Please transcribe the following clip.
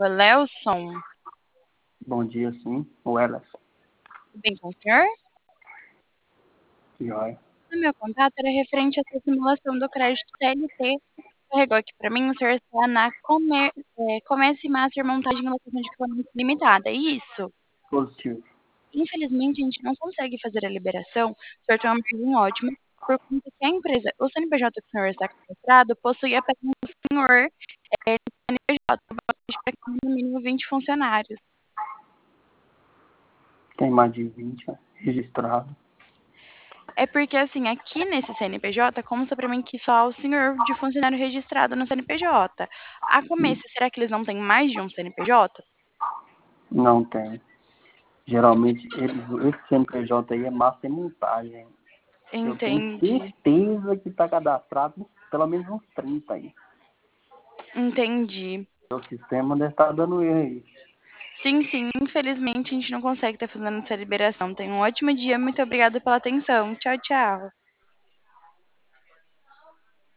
Lelson. Bom dia, sim. O Elas. Tudo bem com o senhor? Joia. O meu contato era referente a essa simulação do crédito CLT. Carregou aqui para mim, o senhor está na Comece Master Montagem e Locação de Equipamento Limitada, é isso? Positivo. Infelizmente, a gente não consegue fazer a liberação, o senhor tem uma margem ótima, por conta que a empresa, o CNPJ que o senhor está cadastrado, possui apenas o senhor CNPJ, para no mínimo 20 funcionários. Tem mais de 20 registrado. É porque, assim, aqui nesse CNPJ, consta pra mim que só o senhor de funcionário registrado no CNPJ. A começo, será que eles não têm mais de um CNPJ? Não tem. Geralmente, esse CNPJ aí é massa e montagem. Eu tenho Entendi. certeza que está cadastrado pelo menos uns 30 aí. Entendi. O sistema deve estar dando erro aí. Sim, sim, infelizmente a gente não consegue estar fazendo essa liberação. Tenha um ótimo dia, muito obrigada pela atenção. Tchau, tchau.